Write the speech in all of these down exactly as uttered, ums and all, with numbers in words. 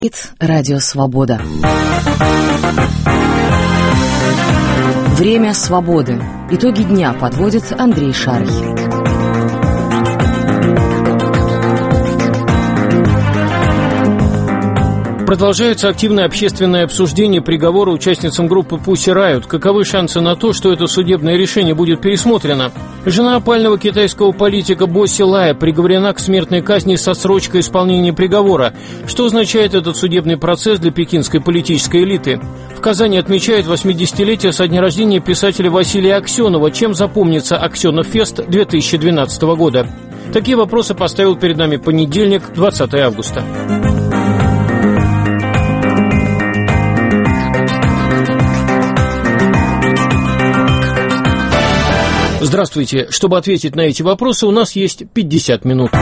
Радио Свобода. Время свободы. Итоги дня подводит Андрей Шарий. Продолжается активное общественное обсуждение приговора участницам группы Pussy Riot. Каковы шансы на то, что это судебное решение будет пересмотрено? Жена опального китайского политика Бо Силая приговорена к смертной казни со срочкой исполнения приговора. Что означает этот судебный процесс для пекинской политической элиты? В Казани отмечают восьмидесятилетие со дня рождения писателя Василия Аксенова. Чем запомнится Аксенов-фест две тысячи двенадцатого года? Такие вопросы поставил перед нами понедельник, двадцатого августа. Здравствуйте. Чтобы ответить на эти вопросы, у нас есть пятьдесят минут.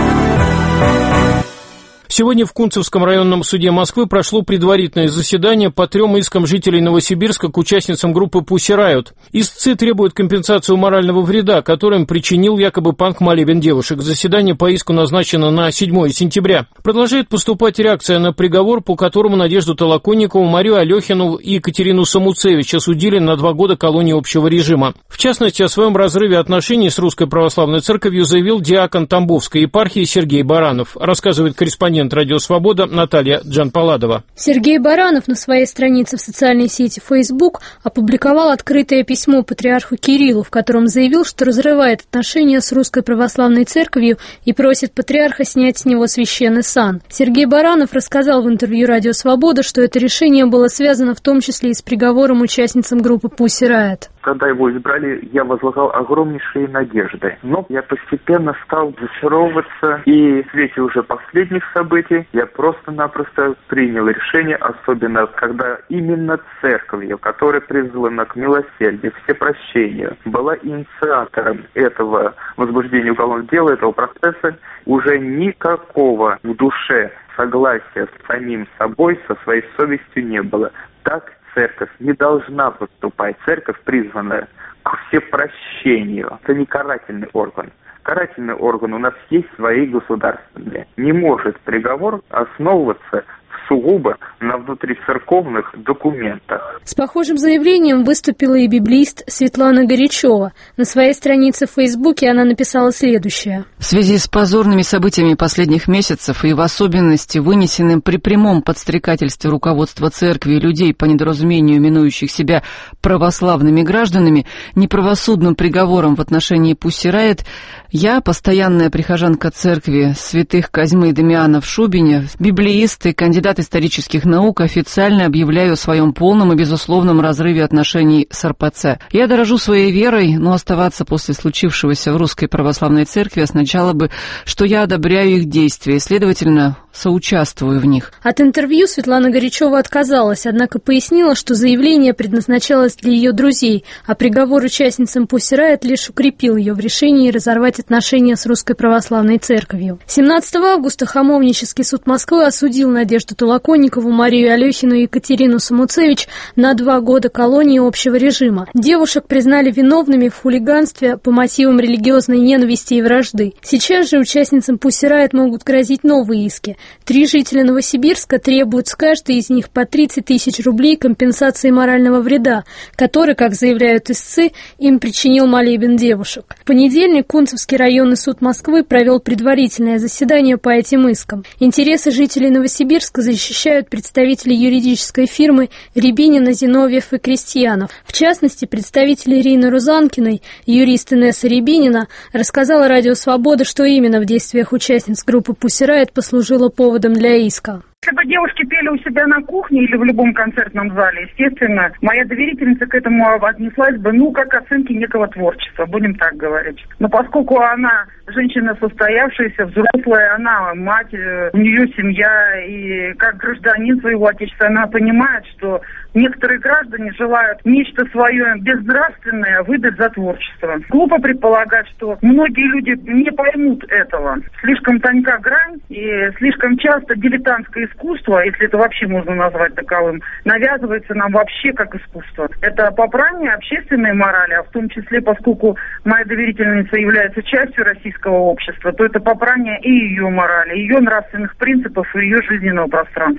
Сегодня в Кунцевском районном суде Москвы прошло предварительное заседание по трем искам жителей Новосибирска к участницам группы Pussy Riot. Истцы требуют компенсацию морального вреда, который им причинил якобы панк-молебен девушек. Заседание по иску назначено на седьмое сентября. Продолжает поступать реакция на приговор, по которому Надежду Толоконникову, Марию Алехину и Екатерину Самуцевич осудили на два года колонии общего режима. В частности, о своем разрыве отношений с Русской Православной Церковью заявил диакон Тамбовской епархии Сергей Баранов, рассказывает корреспондент Радио Свобода Наталья Джанпаладова. Сергей Баранов на своей странице в социальной сети Facebook опубликовал открытое письмо патриарху Кириллу, в котором заявил, что разрывает отношения с Русской Православной Церковью и просит патриарха снять с него священный сан. Сергей Баранов рассказал в интервью Радио Свобода, что это решение было связано в том числе и с приговором участницам группы Pussy Riot. Когда его избрали, я возлагал огромнейшие надежды. Но я постепенно стал зачаровываться, и в свете уже последних событий я просто-напросто принял решение, особенно когда именно церковь, которая призвана к милосердию, всепрощению, была инициатором этого возбуждения уголовного дела, этого процесса, уже никакого в душе согласия с самим собой, со своей совестью не было. Так церковь не должна поступать. Церковь призвана к всепрощению. Это не карательный орган. Карательный орган у нас есть свои государственные. Не может приговор основываться сугубо на внутрицерковных документах. С похожим заявлением выступила и библеист Светлана Горячева. На своей странице в Фейсбуке она написала следующее. В связи с позорными событиями последних месяцев и в особенности вынесенным при прямом подстрекательстве руководства церкви и людей по недоразумению именующих себя православными гражданами, неправосудным приговором в отношении Pussy Riot, я, постоянная прихожанка церкви святых Козьмы и Дамиана в Шубине, библеист и кандидат исторических наук, официально объявляю о своем полном и безусловном разрыве отношений с эр пэ цэ. Я дорожу своей верой, но оставаться после случившегося в Русской Православной Церкви означало бы, что я одобряю их действия и, следовательно, соучаствую в них. От интервью Светлана Горячева отказалась, однако пояснила, что заявление предназначалось для ее друзей, а приговор участницам Pussy Riot лишь укрепил ее в решении разорвать отношения с Русской Православной Церковью. семнадцатого августа Хамовнический суд Москвы осудил Надежду Толоконникову, Марию Алехину и Екатерину Самуцевич на два года колонии общего режима. Девушек признали виновными в хулиганстве по мотивам религиозной ненависти и вражды. Сейчас же участницам Pussy Riot могут грозить новые иски. Три жителя Новосибирска требуют с каждой из них по тридцать тысяч рублей компенсации морального вреда, который, как заявляют истцы, им причинил молебен девушек. В понедельник Кунцевский районный суд Москвы провел предварительное заседание по этим искам. Интересы жителей Новосибирска защищают представители юридической фирмы Рябинина, Зиновьев и Крестьянов. В частности, представитель Ирины Рузанкиной, юрист Инесса Рябинина, рассказала Радио Свобода, что именно в действиях участниц группы Pussy Riot послужило поводом для иска. Если бы девушки пели у себя на кухне или в любом концертном зале, естественно, моя доверительница к этому отнеслась бы, ну, как оценки некого творчества, будем так говорить. Но поскольку она женщина состоявшаяся, взрослая, она мать, у нее семья, и как гражданин своего отечества, она понимает, что некоторые граждане желают нечто свое безнравственное выдать за творчество. Глупо предполагать, что многие люди не поймут этого. Слишком тонка грань, и слишком часто дилетантское искусство, если это вообще можно назвать таковым, навязывается нам вообще как искусство. Это попрание общественной морали, а в том числе, поскольку моя доверительница является частью российского общества, то это попрание и ее морали, ее нравственных принципов, и ее жизненного пространства.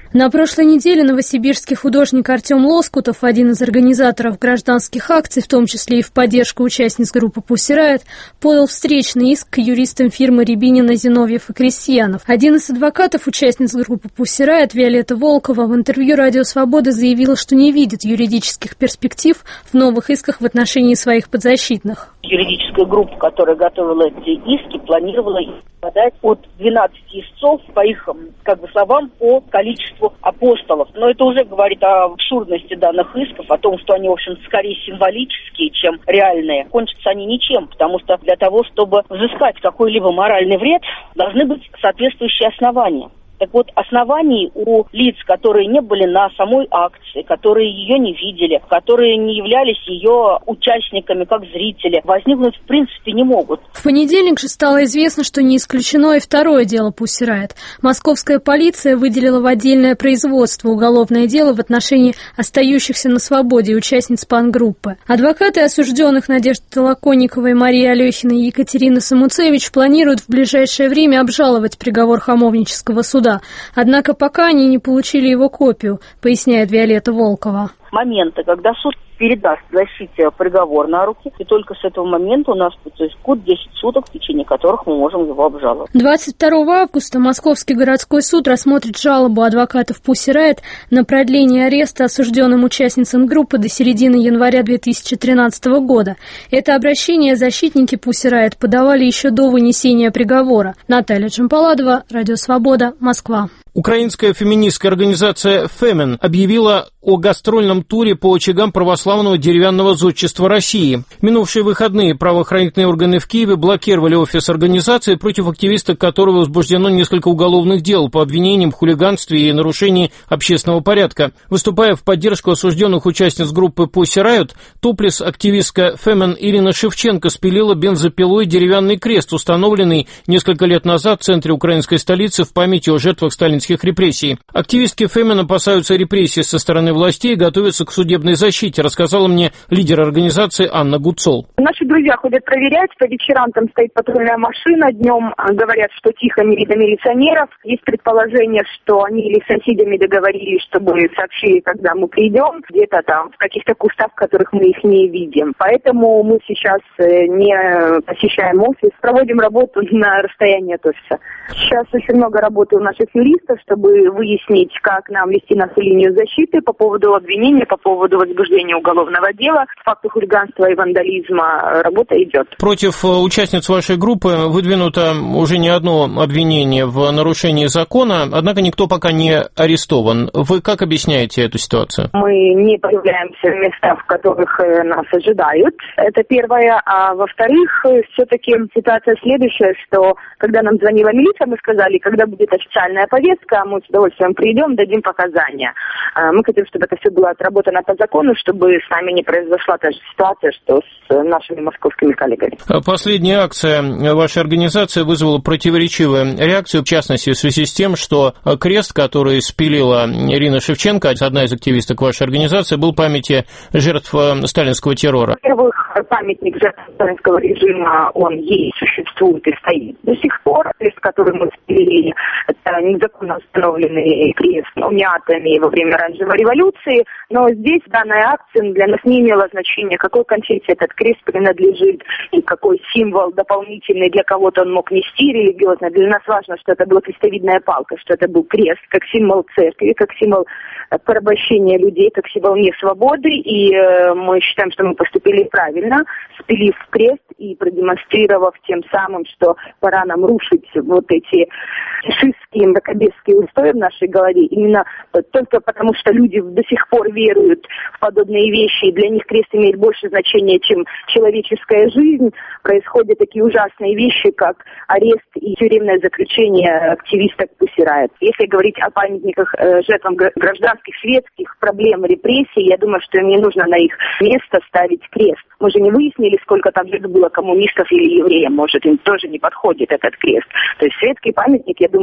На прошлой неделе новосибирский художник Артем Лоскутов, один из организаторов гражданских акций, в том числе и в поддержку участниц группы Pussy Riot, подал встречный иск к юристам фирмы Рябинина, Зиновьев и Крестьянов. Один из адвокатов участниц группы Pussy Riot, Виолетта Волкова, в интервью «Радио Свобода» заявила, что не видит юридических перспектив в новых исках в отношении своих подзащитных. Юридическая группа, которая готовила эти иски, планировала подать от двенадцати истцов, по их, как бы, словам, по количеству апостолов. Но это уже говорит о абсурдности данных исков, о том, что они, в общем, скорее символические, чем реальные. Кончатся они ничем, потому что для того, чтобы взыскать какой-либо моральный вред, должны быть соответствующие основания. Так вот, оснований у лиц, которые не были на самой акции, которые ее не видели, которые не являлись ее участниками как зрители, возникнуть в принципе не могут. В понедельник же стало известно, что не исключено и второе дело Pussy Riot. Московская полиция выделила в отдельное производство уголовное дело в отношении остающихся на свободе участниц панк-группы. Адвокаты осужденных Надежды Толоконниковой, Марии Алехиной и Екатерины Самуцевич планируют в ближайшее время обжаловать приговор Хамовнического суда. Однако пока они не получили его копию, поясняет Виолетта Волкова. Моменты, когда суд передаст защите приговор на руки, и только с этого момента у нас будет десять суток, в течение которых мы можем его обжаловать. двадцать второго августа Московский городской суд рассмотрит жалобу адвокатов Pussy Riot на продление ареста осужденным участницам группы до середины января две тысячи тринадцатого года. Это обращение защитники Pussy Riot подавали еще до вынесения приговора. Наталья Джампаладова, Радио Свобода, Москва. Украинская феминистская организация «Фемен» объявила о гастрольном туре по очагам православного деревянного зодчества России. Минувшие выходные правоохранительные органы в Киеве блокировали офис организации, против активисток которого возбуждено несколько уголовных дел по обвинениям в хулиганстве и нарушении общественного порядка. Выступая в поддержку осужденных участниц группы Pussy Riot, топлес-активистка «Фемен» Ирина Шевченко спилила бензопилой деревянный крест, установленный несколько лет назад в центре украинской столицы в памяти о жертвах сталинских репрессий. Активистки «Фемен» опасаются репрессий со стороны властей и готовятся к судебной защите, рассказала мне лидер организации Анна Гуцол. Наши друзья ходят проверять, по вечерам там стоит патрульная машина, днем говорят, что тихо, не видно милиционеров. Есть предположение, что они или с соседями договорились, чтобы сообщили, когда мы придем, где-то там в каких-то кустах, в которых мы их не видим. Поэтому мы сейчас не посещаем офис, проводим работу на расстоянии от офиса. Сейчас очень много работы у наших юристов, чтобы выяснить, как нам вести нашу линию защиты по поводу обвинения, по поводу возбуждения уголовного дела. Факты хулиганства и вандализма работа идет. Против участниц вашей группы выдвинуто уже не одно обвинение в нарушении закона, однако никто пока не арестован. Вы как объясняете эту ситуацию? Мы не появляемся в местах, в которых нас ожидают. Это первое. А во-вторых, все-таки ситуация следующая, что когда нам звонила милиция, мы сказали, когда будет официальная повестка, мы с удовольствием придем, дадим показания. Мы хотим, чтобы это все было отработано по закону, чтобы с нами не произошла та же ситуация, что с нашими московскими коллегами. Последняя акция вашей организации вызвала противоречивую реакцию, в частности, в связи с тем, что крест, который спилила Ирина Шевченко, одна из активисток вашей организации, был памяти жертв сталинского террора. Во-первых, памятник жертв сталинского режима, он есть, существует и стоит до сих пор. Крест, который мы спилили, это незаконно установленный крест, унятыми во время оранжевой революции, но здесь данная акция для нас не имела значения, какой конфессии этот крест принадлежит и какой символ дополнительный для кого-то он мог нести религиозно. Для нас важно, что это была крестовидная палка, что это был крест, как символ церкви, как символ порабощения людей, как символ несвободы, и э, мы считаем, что мы поступили правильно, спилив крест и продемонстрировав тем самым, что пора нам рушить вот эти фашистские, мракобесские устои в нашей голове, именно только потому, что люди до сих пор веруют в подобные вещи, и для них крест имеет больше значения, чем человеческая жизнь, происходят такие ужасные вещи, как арест и тюремное заключение активисток Pussy Riot. Если говорить о памятниках э, жертвам гражданских, светских проблем, репрессий, я думаю, что им не нужно на их место ставить крест. Мы же не выяснили, сколько там было коммунистов или евреев, может, им тоже не подходит этот крест. То есть светский памятник, я думаю, тут бы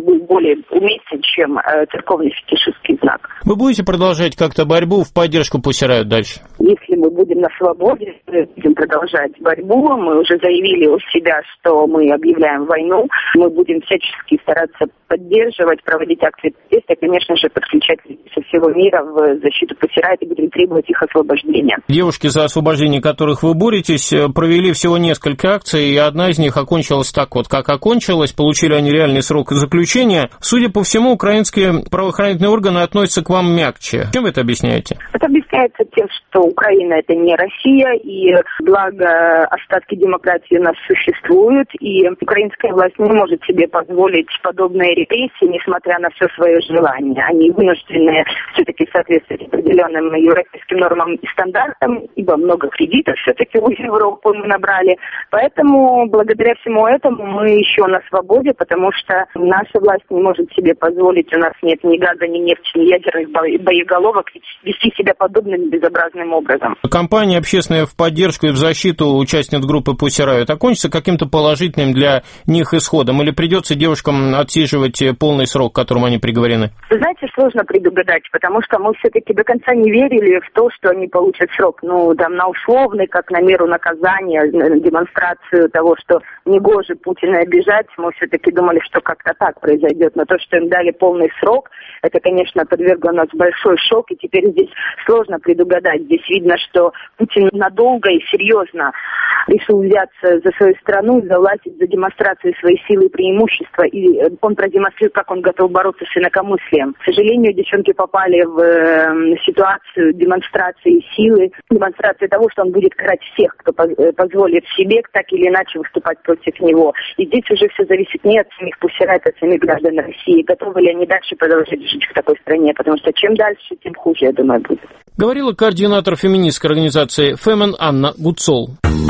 был более уместен, чем э, церковный фетишистский знак. Вы будете продолжать как-то борьбу в поддержку Pussy Riot дальше? Если мы будем на свободе, мы будем продолжать борьбу. Мы уже заявили у себя, что мы объявляем войну. Мы будем всячески стараться поддерживать, проводить акции протеста, конечно же, подключать со всего мира в защиту Pussy Riot и будем требовать их освобождения. Девушки, за освобождение которых вы боретесь, провели всего несколько акций, и одна из них окончилась так вот, как окончилась. Получили они реальный срок заключения. Судя по всему, украинские правоохранительные органы относятся к вам мягче. Чем вы это объясняете? Это объясняется тем, что Украина – это не Россия, и благо остатки демократии у нас существуют, и украинская власть не может себе позволить подобные репрессии, несмотря на все свое желание. Они вынуждены все-таки соответствовать определенным европейским нормам и стандартам, ибо много кредитов все-таки у Европы мы набрали. Поэтому благодаря всему этому мы еще на свободе, потому что наша власть не может себе позволить, у нас нет ни газа, ни нефти, ни ядерных боеголовок, вести себя подобным безобразным образом. Кампания общественная в поддержку и в защиту участниц группы Pussy Riot окончится каким-то положительным для них исходом, или придется девушкам отсиживать полный срок, к которому они приговорены? Вы знаете, сложно предугадать, потому что мы все-таки до конца не верили в то, что они получат срок. Ну, там, на условный, как на меру наказания, на демонстрацию того, что негоже Путина обижать, мы все-таки думали, что как-то так произойдет. Но то, что им дали полный срок, это, конечно, подвергло нас в большой шок, и теперь здесь сложно предугадать. Здесь видно, что Путин надолго и серьезно решил взяться за свою страну, за власть, за демонстрацию своей силы и преимущества, и он продемонстрирует, как он готов бороться с инакомыслием. К сожалению, девчонки попали в э, ситуацию демонстрации силы, демонстрации того, что он будет карать всех, кто позволит себе так или иначе выступать против него. И здесь уже все зависит не от самих Pussy Riot, а от самих граждан России. Готовы ли они дальше продолжать жить в такой стране, потому что чем дальше, тем хуже, я думаю, будет. Говорила координатор феминистской организации «Фемен» Анна Гуцол.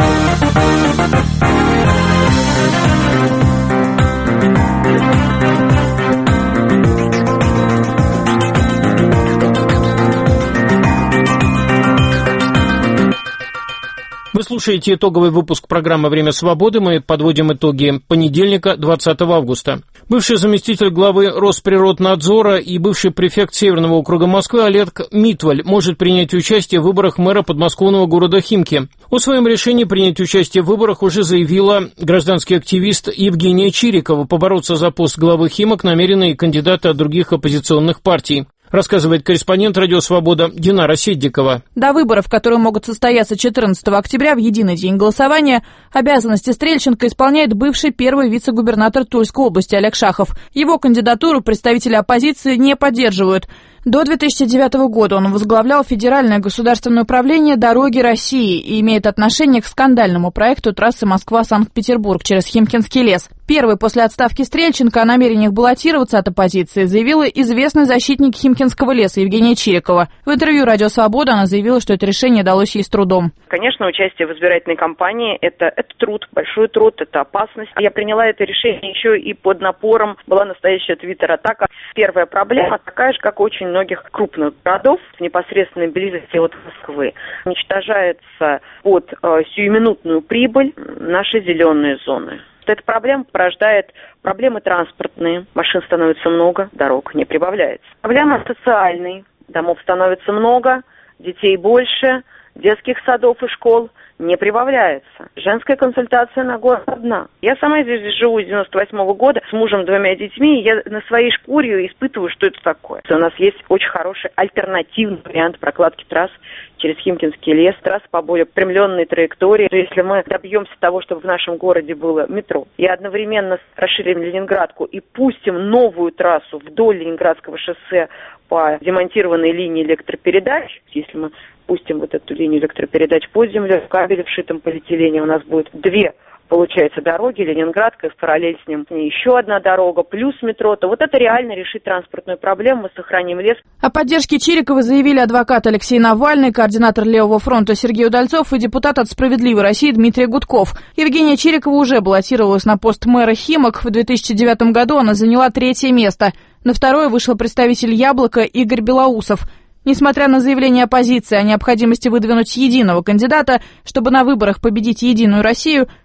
Вы слушаете итоговый выпуск программы «Время свободы». Мы подводим итоги понедельника, двадцатого августа. Бывший заместитель главы Росприроднадзора и бывший префект Северного округа Москвы Олег Митваль может принять участие в выборах мэра подмосковного города Химки. О своем решении принять участие в выборах уже заявила гражданский активист Евгения Чирикова. Побороться за пост главы Химок намерены и кандидаты от других оппозиционных партий. Рассказывает корреспондент «Радио Свобода» Динара Седдикова. До выборов, которые могут состояться четырнадцатого октября в единый день голосования, обязанности Стрельченко исполняет бывший первый вице-губернатор Тульской области Олег Шахов. Его кандидатуру представители оппозиции не поддерживают. До две тысячи девятого года он возглавлял Федеральное государственное управление «Дороги России» и имеет отношение к скандальному проекту трассы Москва-Санкт-Петербург через Химкинский лес. Первый после отставки Стрельченко о намерениях баллотироваться от оппозиции заявила известный защитник Химкинского леса Евгения Чирикова. В интервью «Радио Свобода» она заявила, что это решение далось ей с трудом. Конечно, участие в избирательной кампании это, – это труд, большой труд, это опасность. Я приняла это решение еще и под напором. Была настоящая твиттер-атака. Первая проблема такая же, как очень многих крупных городов в непосредственной близости от Москвы. Уничтожается под э, сиюминутную прибыль наши зеленые зоны. Эта проблема порождает проблемы транспортные. Машин становится много, дорог не прибавляется. Проблема социальная. Домов становится много, детей больше, детских садов и школ не прибавляется. Женская консультация на год одна. Я сама здесь живу с девяносто восьмого года с мужем, двумя детьми, и я на своей шкуре испытываю, что это такое. У нас есть очень хороший альтернативный вариант прокладки трасс через Химкинский лес, трасса по более прямленной траектории. Если мы добьемся того, чтобы в нашем городе было метро, и одновременно расширим Ленинградку и пустим новую трассу вдоль Ленинградского шоссе по демонтированной линии электропередач, если мы пустим вот эту линию электропередач под землю, в кабеле, вшитом полиэтилене, у нас будет две, получается, дороги, Ленинградка, в параллель с ним еще одна дорога, плюс метро, то вот это реально решит транспортную проблему, мы сохраним лес. О поддержке Чириковой заявили адвокат Алексей Навальный, координатор Левого фронта Сергей Удальцов и депутат от «Справедливой России» Дмитрий Гудков. Евгения Чирикова уже баллотировалась на пост мэра Химок. В две тысячи девятом году она заняла третье место. На второе вышел представитель «Яблока» Игорь Белоусов. Несмотря на заявление оппозиции о необходимости выдвинуть единого кандидата, чтобы на выборах победить «Единую Россию»,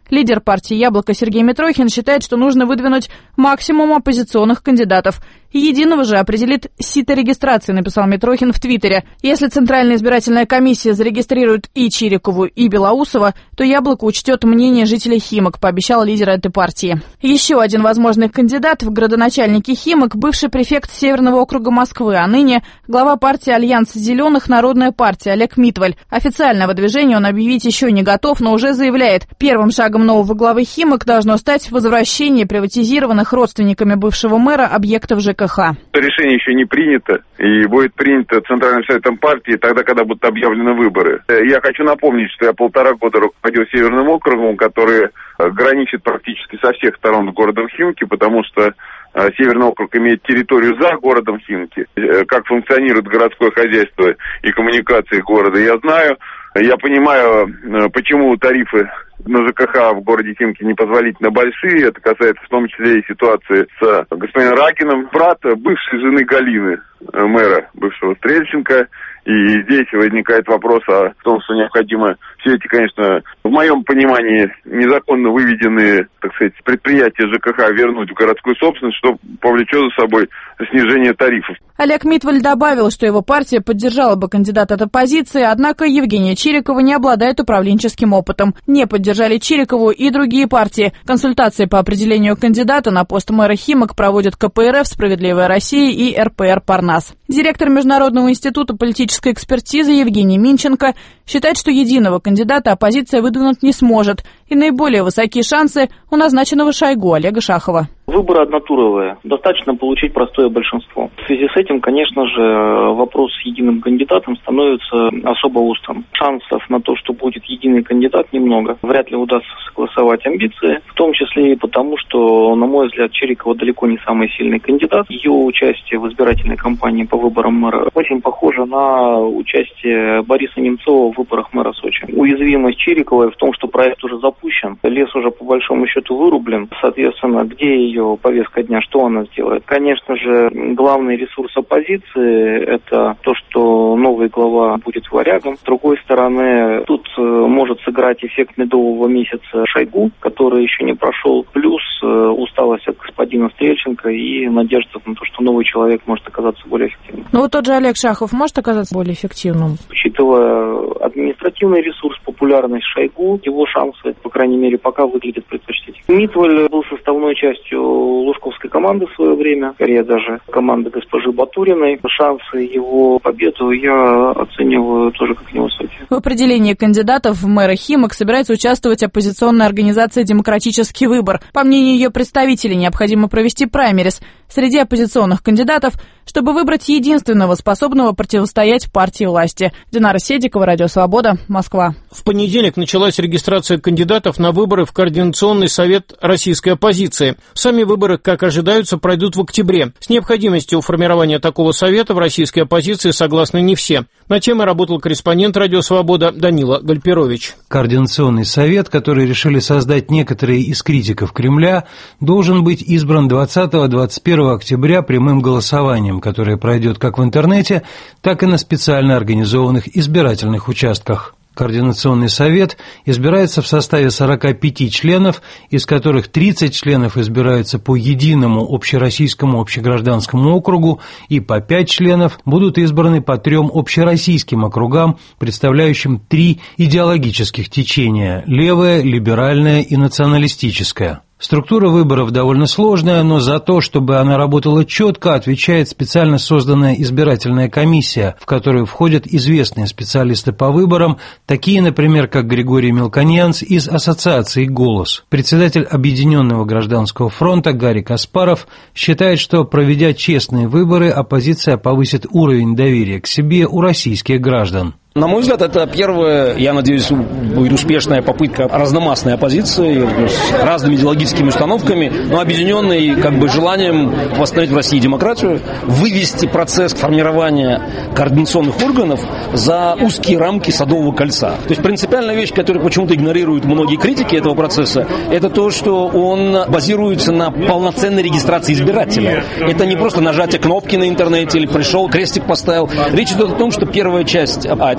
Лидер партии «Яблоко» Сергей Митрохин считает, что нужно выдвинуть максимум оппозиционных кандидатов. Единого же определит сито регистрации, написал Митрохин в Твиттере. Если Центральная избирательная комиссия зарегистрирует и Чирикову, и Белоусова, то «Яблоко» учтет мнение жителей Химок, пообещал лидер этой партии. Еще один возможный кандидат в градоначальники Химок – бывший префект Северного округа Москвы, а ныне глава партии «Альянс зеленых. Народная партия» Олег Митваль. Официально выдвижение он объявить еще не готов, но уже заявляет, первым шагом нового главы Химок должно стать возвращение приватизированных родственниками бывшего мэра объектов ЖКХ. Решение еще не принято и будет принято Центральным советом партии тогда, когда будут объявлены выборы. Я хочу напомнить, что я полтора года руководил Северным округом, который граничит практически со всех сторон с городом Химки, потому что Северный округ имеет территорию за городом Химки. Как функционирует городское хозяйство и коммуникации города, я знаю. Я понимаю, почему тарифы на ЖКХ в городе Химки непозволительно большие. Это касается в том числе и ситуации с господином Ракиным, брат бывшей жены Галины, мэра бывшего Стрельченко. И здесь возникает вопрос о том, что необходимо все эти, конечно, в моем понимании, незаконно выведенные, так сказать, предприятия ЖКХ вернуть в городскую собственность, что повлечет за собой снижение тарифов. Олег Митваль добавил, что его партия поддержала бы кандидата от оппозиции, однако Евгения Чирикова не обладает управленческим опытом. Не поддержали Чирикову и другие партии. Консультации по определению кандидата на пост мэра Химок проводят ка пэ эр эф «Справедливая Россия» и эр пэ эр «Парнас». Директор Международного института политической экспертизы Евгений Минченко считает, что единого кандидата оппозиция выдвинуть не сможет, и наиболее высокие шансы у назначенного Шойгу Олега Шахова. Выборы однотуровые. Достаточно получить простое большинство. В связи с этим, конечно же, вопрос с единым кандидатом становится особо острым. Шансов на то, что будет единый кандидат, немного. Вряд ли удастся согласовать амбиции, в том числе и потому, что, на мой взгляд, Чирикова далеко не самый сильный кандидат. Ее участие в избирательной кампании по выборам мэра очень похоже на участие Бориса Немцова в выборах мэра Сочи. Уязвимость Чириковой в том, что проект уже запущен, лес уже по большому счету вырублен. Соответственно, где ее повестка дня, что она сделает? Конечно же, главный ресурс оппозиции – это то, что новый глава будет варягом. С другой стороны, тут может сыграть эффект медового месяца Шойгу, который еще не прошел, плюс усталость от господина Стрельченко и надежда на то, что новый человек может оказаться более эффективным. Но вот тот же Олег Шахов может оказаться более эффективным? Учитывая административный ресурс, популярность Шойгу, его шансы, по крайней мере, пока выглядят предпочтительно. Митваль был составной частью лужковской команды в свое время, скорее даже команды госпожи Батуриной. Шансы его победу я оцениваю тоже как невысокие. В определении кандидатов в мэра Химок собирается участвовать оппозиционная организация «Демократический выбор». По мнению ее представителей, необходимо провести праймерис среди оппозиционных кандидатов, чтобы выбрать единственного, способного противостоять партии власти. Динара Седикова, Радио Свобода, Москва. В понедельник началась регистрация кандидатов на выборы в Координационный совет российской оппозиции. Сами выборы, как ожидаются, пройдут в октябре. С необходимостью формирования такого совета в российской оппозиции согласны не все. На темой работал корреспондент «Радио Свобода» Данила Гальперович. Координационный совет, который решили создать некоторые из критиков Кремля, должен быть избран двадцатого — двадцать первого октября прямым голосованием, которое пройдет как в интернете, так и на специально организованных избирательных участках. Координационный совет избирается в составе сорока пяти членов, из которых тридцать членов избираются по единому общероссийскому общегражданскому округу, и по пять членов будут избраны по трем общероссийским округам, представляющим три идеологических течения – левое, либеральное и националистическое. Структура выборов довольно сложная, но за то, чтобы она работала четко, отвечает специально созданная избирательная комиссия, в которую входят известные специалисты по выборам, такие, например, как Григорий Мелконьянц из ассоциации «Голос». Председатель Объединенного гражданского фронта Гарри Каспаров считает, что, проведя честные выборы, оппозиция повысит уровень доверия к себе у российских граждан. На мой взгляд, это первая, я надеюсь, будет успешная попытка разномастной оппозиции с разными идеологическими установками, но объединенной как бы желанием восстановить в России демократию, вывести процесс формирования координационных органов за узкие рамки Садового кольца. То есть принципиальная вещь, которую почему-то игнорируют многие критики этого процесса, это то, что он базируется на полноценной регистрации избирателя. Это не просто нажатие кнопки на интернете или пришел, крестик поставил. Речь идет о том, что первая часть, а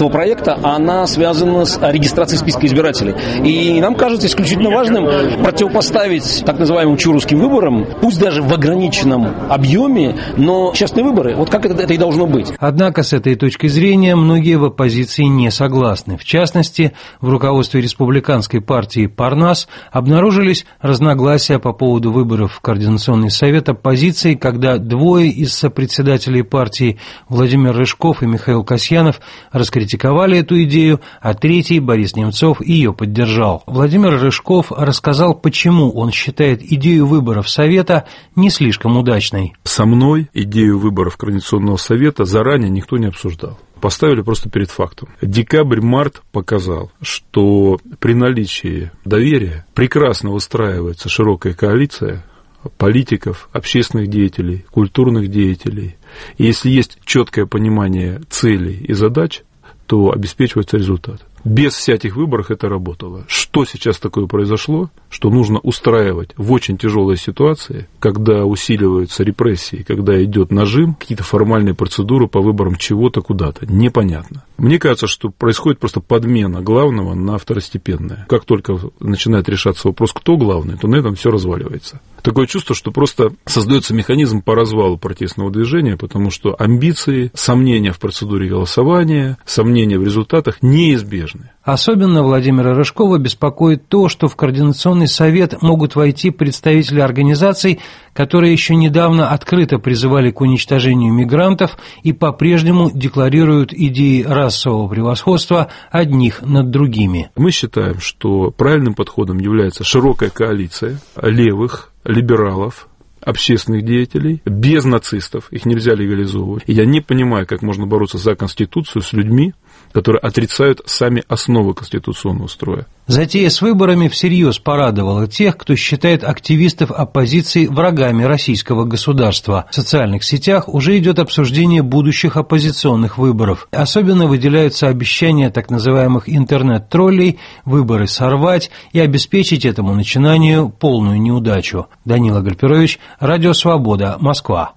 этого проекта, она связана с регистрацией списка избирателей. И нам кажется исключительно важным противопоставить так называемым чурусским выборам, пусть даже в ограниченном объеме, но честные выборы. Вот как это, это и должно быть. Однако с этой точки зрения многие в оппозиции не согласны. В частности, в руководстве республиканской партии «Парнас» обнаружились разногласия по поводу выборов в Координационный совет оппозиции, когда двое из сопредседателей партии, Владимир Рыжков и Михаил Касьянов, раскритиковали эту идею, а третий, Борис Немцов, ее поддержал. Владимир Рыжков рассказал, почему он считает идею выборов Совета не слишком удачной. Со мной идею выборов Координационного совета заранее никто не обсуждал. Поставили просто перед фактом. Декабрь-март показал, что при наличии доверия прекрасно выстраивается широкая коалиция политиков, общественных деятелей, культурных деятелей. И если есть четкое понимание целей и задач, то обеспечивается результат. Без всяких выборов это работало. Что сейчас такое произошло, что нужно устраивать в очень тяжелой ситуации, когда усиливаются репрессии, когда идет нажим, какие-то формальные процедуры по выборам чего-то куда-то, непонятно. Мне кажется, что происходит просто подмена главного на второстепенное. Как только начинает решаться вопрос, кто главный, то на этом все разваливается. Такое чувство, что просто создается механизм по развалу протестного движения, потому что амбиции, сомнения в процедуре голосования, сомнения в результатах неизбежны. Особенно Владимира Рыжкова беспокоит то, что в Координационный совет могут войти представители организаций, которые еще недавно открыто призывали к уничтожению мигрантов и по-прежнему декларируют идеи расового превосходства одних над другими. Мы считаем, что правильным подходом является широкая коалиция левых, либералов, общественных деятелей, без нацистов, их нельзя легализовывать. И я не понимаю, как можно бороться за Конституцию с людьми, которые отрицают сами основы конституционного строя. Затея с выборами всерьез порадовала тех, кто считает активистов оппозиции врагами российского государства. В социальных сетях уже идет обсуждение будущих оппозиционных выборов. Особенно выделяются обещания так называемых интернет-троллей выборы сорвать и обеспечить этому начинанию полную неудачу. Данила Гальперович, Радио Свобода, Москва.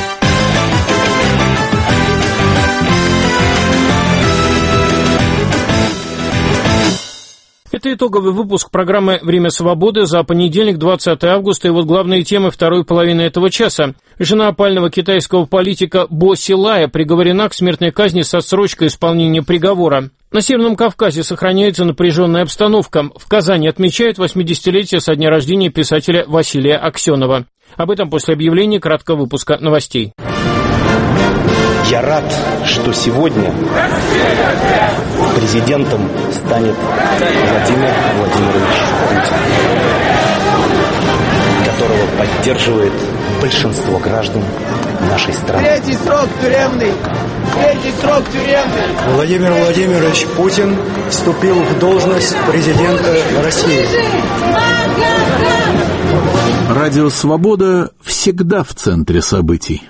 Это итоговый выпуск программы «Время свободы» за понедельник, двадцатое августа, и вот главные темы второй половины этого часа. Жена опального китайского политика Бо Силая приговорена к смертной казни с отсрочкой исполнения приговора. На Северном Кавказе сохраняется напряженная обстановка. В Казани отмечают восьмидесятилетие со дня рождения писателя Василия Аксенова. Об этом после объявления краткого выпуска новостей. Я рад, что сегодня президентом станет Владимир Владимирович Путин, которого поддерживает большинство граждан нашей страны. Третий срок тюремный! Третий срок тюремный! Владимир Владимирович Путин вступил в должность президента России. Радио «Свобода» всегда в центре событий.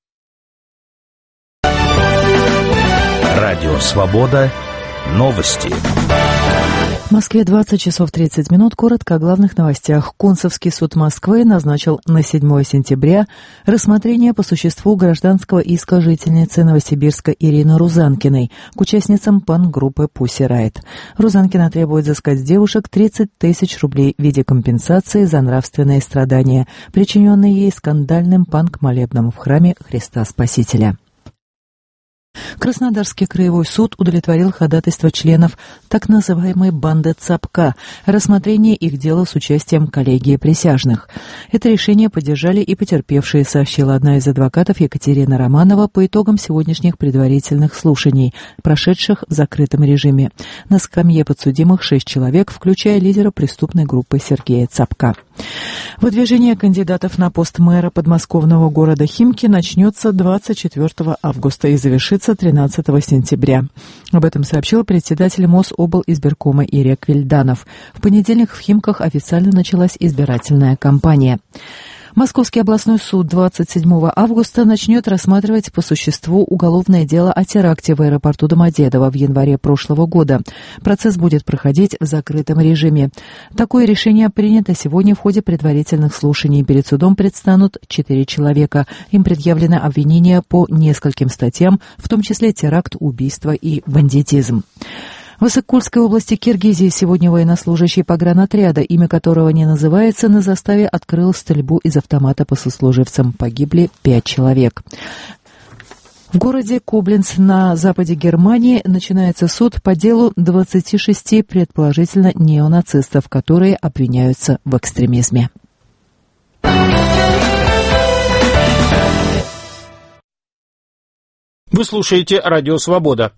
Радио «Свобода». Новости. В Москве двадцать часов тридцать минут. Коротко о главных новостях. Кунцевский суд Москвы назначил на седьмое сентября рассмотрение по существу гражданского иска жительницы Новосибирска Ирины Рузанкиной к участницам панк-группы Pussy Riot. Рузанкина требует взыскать с девушек тридцать тысяч рублей в виде компенсации за нравственные страдания, причиненные ей скандальным панк-молебном в храме Христа Спасителя. Краснодарский краевой суд удовлетворил ходатайство членов так называемой банды Цапка о рассмотрении их дела с участием коллегии присяжных. Это решение поддержали и потерпевшие, сообщила одна из адвокатов Екатерина Романова по итогам сегодняшних предварительных слушаний, прошедших в закрытом режиме. На скамье подсудимых шесть человек, включая лидера преступной группы Сергея Цапка. Выдвижение кандидатов на пост мэра подмосковного города Химки начнется двадцать четвёртого августа и завершится тринадцатого сентября. Об этом сообщил председатель Мособлизбиркома Ирек Вильданов. В понедельник в Химках официально началась избирательная кампания. Московский областной суд двадцать седьмого августа начнет рассматривать по существу уголовное дело о теракте в аэропорту Домодедово в январе прошлого года. Процесс будет проходить в закрытом режиме. Такое решение принято сегодня в ходе предварительных слушаний. Перед судом предстанут четыре человека. Им предъявлено обвинение по нескольким статьям, в том числе теракт, убийство и бандитизм. В Иссык-Кульской области Киргизии сегодня военнослужащий погранотряда, имя которого не называется, на заставе открыл стрельбу из автомата по сослуживцам. Погибли пять человек. В городе Кобленц на западе Германии начинается суд по делу двадцати шести предположительно неонацистов, которые обвиняются в экстремизме. Вы слушаете «Радио Свобода».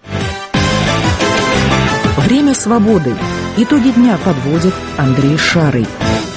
Время свободы. Итоги дня подводит Андрей Шарый.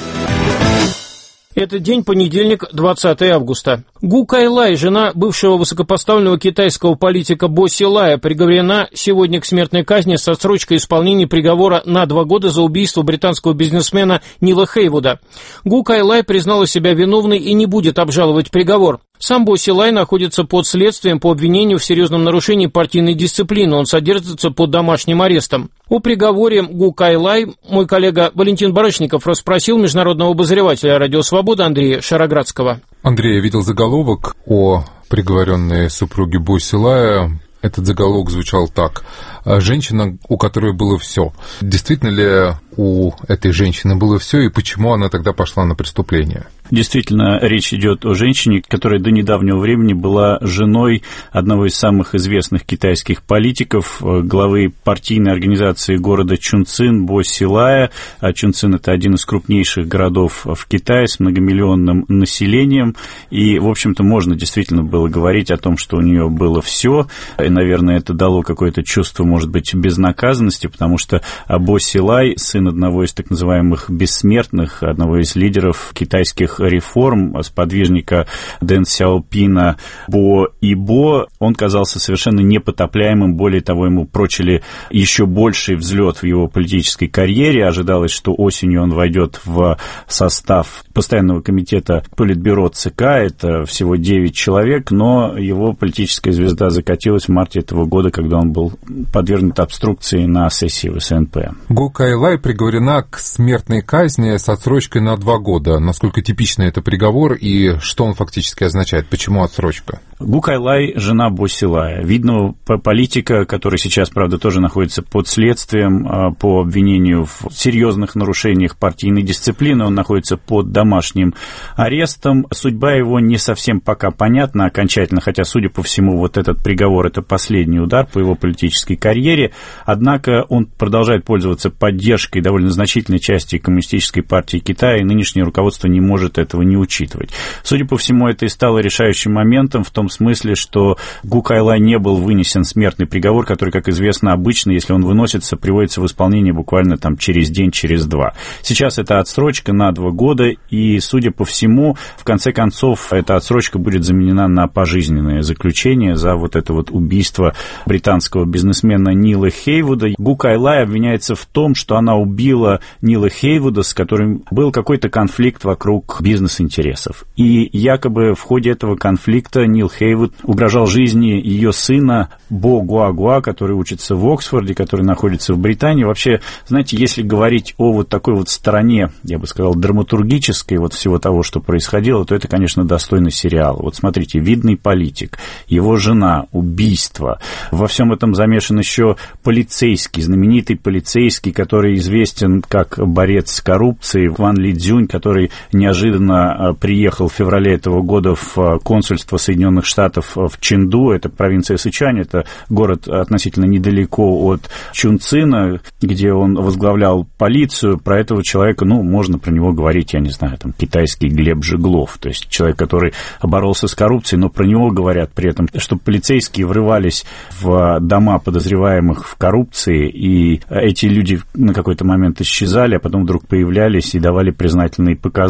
Это день понедельник, двадцатого августа. Гу Кайлай, жена бывшего высокопоставленного китайского политика Бо Силая, приговорена сегодня к смертной казни с отсрочкой исполнения приговора на два года за убийство британского бизнесмена Нила Хейвуда. Гу Кайлай признала себя виновной и не будет обжаловать приговор. Сам Бо Силай находится под следствием по обвинению в серьезном нарушении партийной дисциплины. Он содержится под домашним арестом. О приговоре Гу Кайлай мой коллега Валентин Барышников расспросил международного обозревателя «Радио Свобода» Андрея Шароградского. Андрей, я видел заголовок о приговоренной супруге Бо Силая. Этот заголовок звучал так: «Женщина, у которой было все». Действительно ли у этой женщины было все, и почему она тогда пошла на преступление? Действительно, речь идет о женщине, которая до недавнего времени была женой одного из самых известных китайских политиков, главы партийной организации города Чунцин Бо Силая. Чунцин – это один из крупнейших городов в Китае с многомиллионным населением, и, в общем-то, можно действительно было говорить о том, что у нее было все, и, наверное, это дало какое-то чувство, может быть, безнаказанности, потому что Бо Силай, сын одного из так называемых бессмертных, одного из лидеров китайских реформ, сподвижника Дэн Сяопина Бо Ибо, он казался совершенно непотопляемым. Более того, ему прочили еще больший взлет в его политической карьере. Ожидалось, что осенью он войдет в состав постоянного комитета Политбюро ЦК. Это всего девять человек, но его политическая звезда закатилась в марте этого года, когда он был подвергнут обструкции на сессии в СНП. Гу Кайлай приговорена к смертной казни с отсрочкой на два года. Насколько типичный это приговор и что он фактически означает? Почему отсрочка? Гу Кайлай – жена Бо Силая, видного политика, который сейчас, правда, тоже находится под следствием по обвинению в серьезных нарушениях партийной дисциплины. Он находится под домашним арестом. Судьба его не совсем пока понятна окончательно, хотя, судя по всему, вот этот приговор – это последний удар по его политической карьере. Однако он продолжает пользоваться поддержкой довольно значительной части Коммунистической партии Китая, и нынешнее руководство не может этого не учитывать. Судя по всему, это и стало решающим моментом в том смысле, что Гу Кайлай не был вынесен смертный приговор, который, как известно, обычно, если он выносится, приводится в исполнение буквально там через день, через два. Сейчас это отсрочка на два года, и, судя по всему, в конце концов, эта отсрочка будет заменена на пожизненное заключение за вот это вот убийство британского бизнесмена Нила Хейвуда. Гу Кайлай обвиняется в том, что она убила Нила Хейвуда, с которым был какой-то конфликт вокруг бизнес-интересов. И якобы в ходе этого конфликта Нил Хейвуд угрожал жизни ее сына Бо Гуагуа, который учится в Оксфорде, который находится в Британии. Вообще, знаете, если говорить о вот такой вот стороне, я бы сказал, драматургической вот всего того, что происходило, то это, конечно, достойно сериала. Вот смотрите, видный политик, его жена, убийство. Во всем этом замешан еще полицейский, знаменитый полицейский, который известен как борец с коррупцией, Ван Ли Цзюнь, который неожиданно приехал в феврале этого года в консульство Соединенных Штатов в Чэнду, это провинция Сычуань, это город относительно недалеко от Чунцина, где он возглавлял полицию. Про этого человека, ну, можно про него говорить, я не знаю, там, китайский Глеб Жеглов, то есть человек, который боролся с коррупцией, но про него говорят при этом, что полицейские врывались в дома подозреваемых в коррупции, и эти люди на какой-то момент исчезали, а потом вдруг появлялись и давали признательные показания. Может